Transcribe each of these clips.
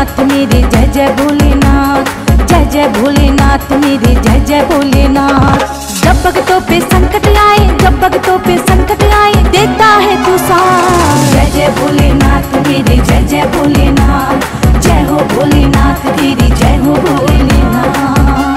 भोलेनाथ मेरे, जय जय भोलेनाथ, जय जय भोलेनाथ मेरे, जय जय भोलेनाथ। जब भक्तों पे संकट आए, जब भक्तों पे संकट आए, देता है तू साथ। जय जय भोलेनाथ मेरे, जय जय भोलेनाथ, जय हो भोलेनाथ तेरी, जय हो भोलेनाथ।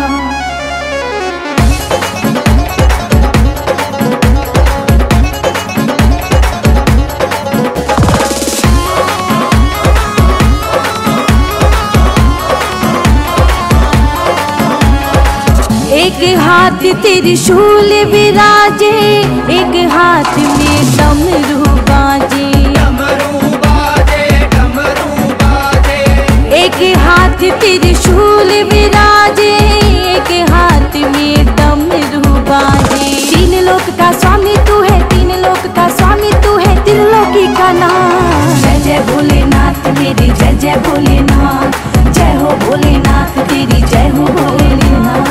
एक हाथ त्रिशूल विराजे, एक हाथ में डमरू बाजे, डमरू बाजे, डमरू बाजे। एक हाथ त्रिशूल विराजे, एक हाथ में डमरू बाजे। तीन लोक का स्वामी तू है, तीन लोक का स्वामी तू है, त्रिलोकी का नाथ। जय जय भोलेनाथ मेरे, जय जय भोलेनाथ, जय हो भोलेनाथ तेरी, जय हो भोलेनाथ।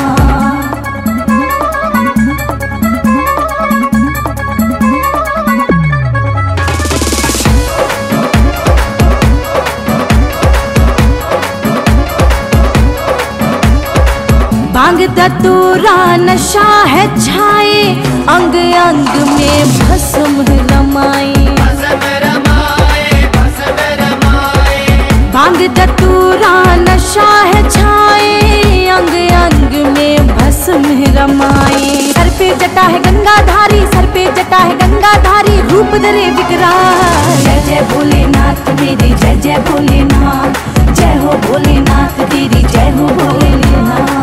भांग धतूरा नशा है छाए, अंग अंग में भस्म रमाए, भस्म रमाए, भस्म रमाए। भांग धतूरा नशा है छाए, अंग अंग में भस्म रमाए। सर पे जटा है गंगाधारी, सर पे जटा है गंगाधारी, रूप धरे विकराल। जय जय भोलेनाथ मेरे, जय जय भोलेनाथ, जय हो भोलेनाथ तेरी, जय हो भोलेनाथ।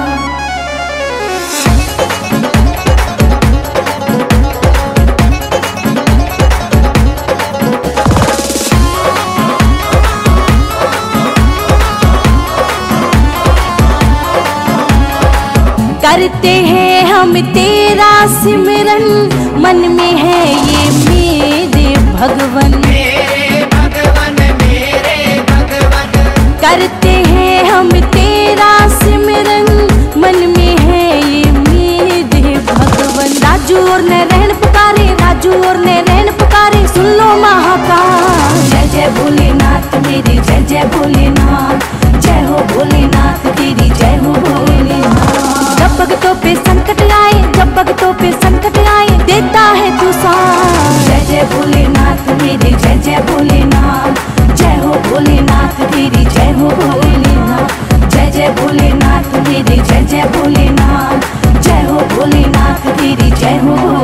करते हैं हम तेरा सिमरन, मन में है ये मेरे भगवन, मेरे भगवन, मेरे भगवन। करते हैं हम तेरा सिमरन, मन में है ये मेरे भगवन। राजू और नैन पुकारे, राजू और नैन पुकारे, सुन लो महाकाल। जय जय भोलेनाथ मेरे, जय जय भोलेनाथ, जय हो भोलेनाथ तेरी, जय हो भोलेनाथ। जब भक्तों पे संकट आए, जब भक्तों पे संकट आए, देता है तू साथ। जय जय भोलेनाथ मेरे, जय जय भोलेनाथ, जय हो भोलेनाथ तेरी, जय हो भोलेनाथ। जय जय भोलेनाथ मेरे, जय जय भोलेनाथ, जय हो भोलेनाथ तेरी, जय हो।